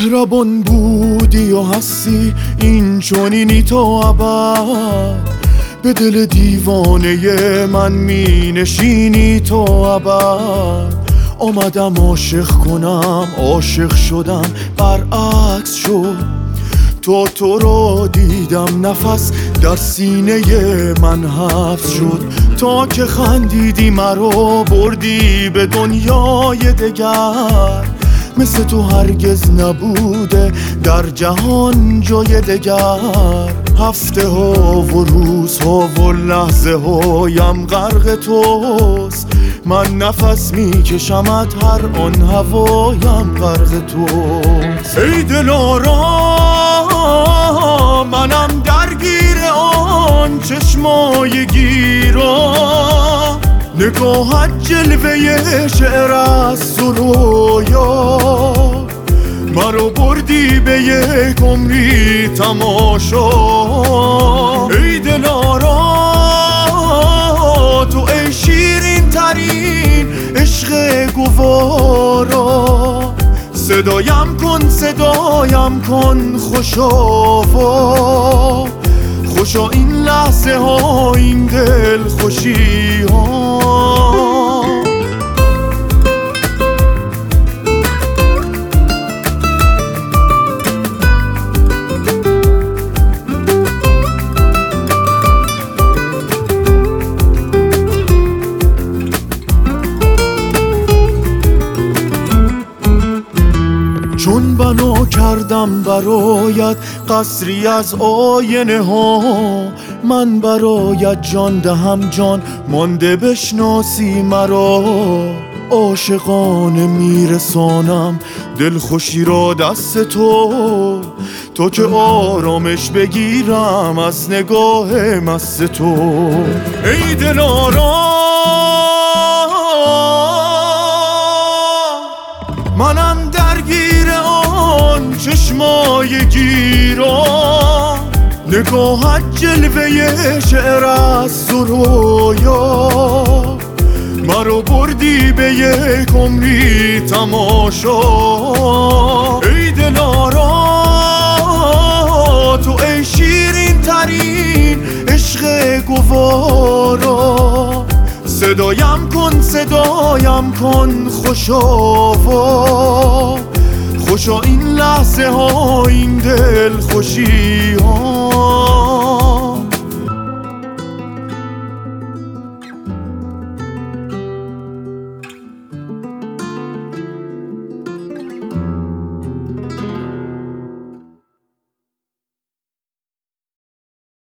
مهربان بودی و هستی این چنینی تا ابد، به دل دیوانه من می نشینی تا ابد. آمدم عاشق کنم، عاشق شدم، برعکس شد. تو رو دیدم، نفس در سینه من حبس شد. تا که خندیدی مرا بردی به دنیای دگر، مثل تو هرگز نبوده در جهان جای دگر. هفته ها و روزها و لحظه هایم غرق توست، من نفس میکشمت هر آن هوایم غرق توست. ای دلارام منم درگیر آن چشمای گیرا، نگاهت جلوه شعر است و رویا، مرا بردی به یک عمری تماشا. ای دلارا تو ای شیرین ترین عشق گوارا، صدایم کن خوشا خوشا این لحظه ها، این دل خوشی ها. چون بنا کردم برایت قصری از آینه ها، من برایت جان دهم جان مانده بشناسی مرا. عاشقانه میرسانم دلخوشی را دست تو که آرامش بگیرم از نگاه مست تو. ای دلارام منم درگیر آن چشمای گیرا، نگاهت جلوه شعر است و رویا، مرا بردی به یک عمری تماشا. ای دلارا تو ای شیرین ترین عشق گوارا، صدایم کن خوشا این لحظه ها، این دل خوشی ها.